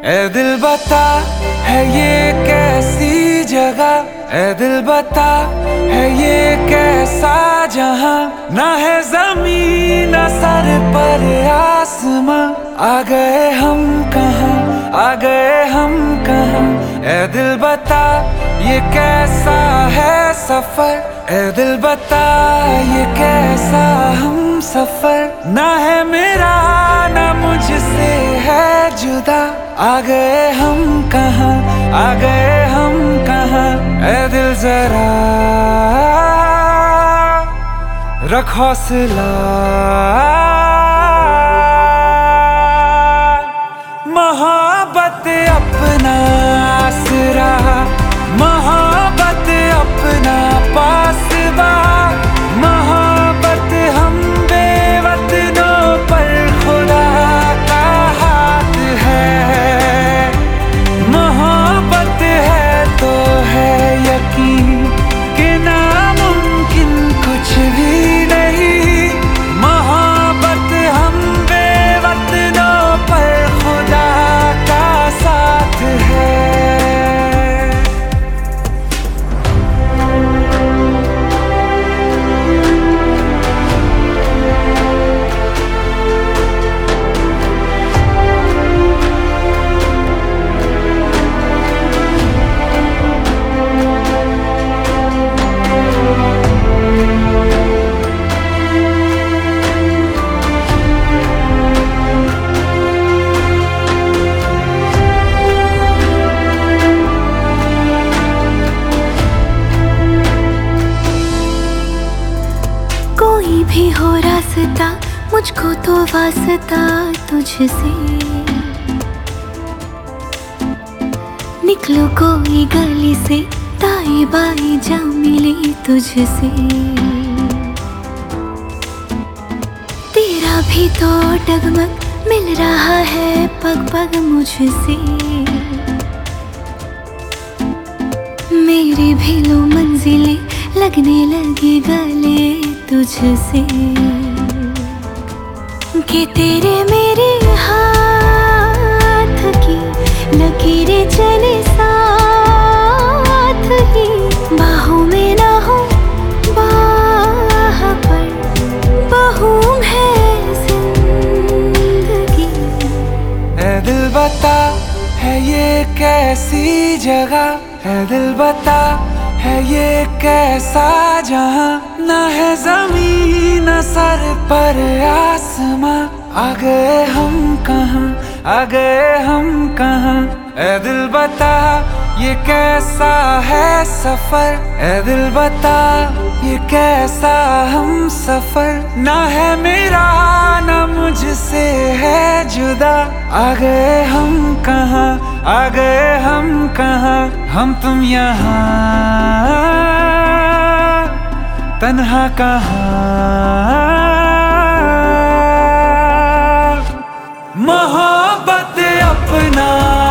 ए दिल बता है ये कैसी जगह, ए दिल बता है ये कैसा जहां, ना है जमीन ना सर पर आसमां। आ गए हम कहां, आ गए हम कहां। ए दिल बता ये कैसा है सफर, ए दिल बता ये कैसा हम सफर। ना है मेरा ना मुझसे है जुदा, आ गए हम कहां, आ गए हम कहां। ए दिल जरा रख हौसला, मोहब्बत अपना आसरा, मोहब्बत अपना पासबा। मोहब्बत हम बेवतनों पर खुदा का हाथ है। मोहब्बत है तो है यकीन कि नामुमकिन कुछ भी नहीं। मोहब्बत हम बेवतनों पर खुदा का साथ है। कोई भी हो रास्ता, मुझको तो वास्ता तुझसे। निकलो कोई गली से, दाई बाई जा मिली तुझसे। तेरा भी तो डगमग मिल रहा है पग पग मुझसे। मेरी भी लो मंजिलें लगने लगी गले तुझसे। कि तेरे मेरे हाथ की लकीरें चले साथ ही। बाहों में ना हो बाह पर बहूं है जिंदगी। ए दिल बता है ये कैसी जगह, है दिल बता है ये कैसा जहां। ना है जमीन ना सर पर आसमां। आ गए हम कहां, आ गए हम कहां। ए दिल बता ये कैसा है सफर, ए दिल बता ये कैसा हम सफर। ना है मेरा ना मुझसे है जुदा, आ गए हम कहां, आ गए हम कहां। हम तुम यहाँ तन्हा कहां। मोहब्बत अपना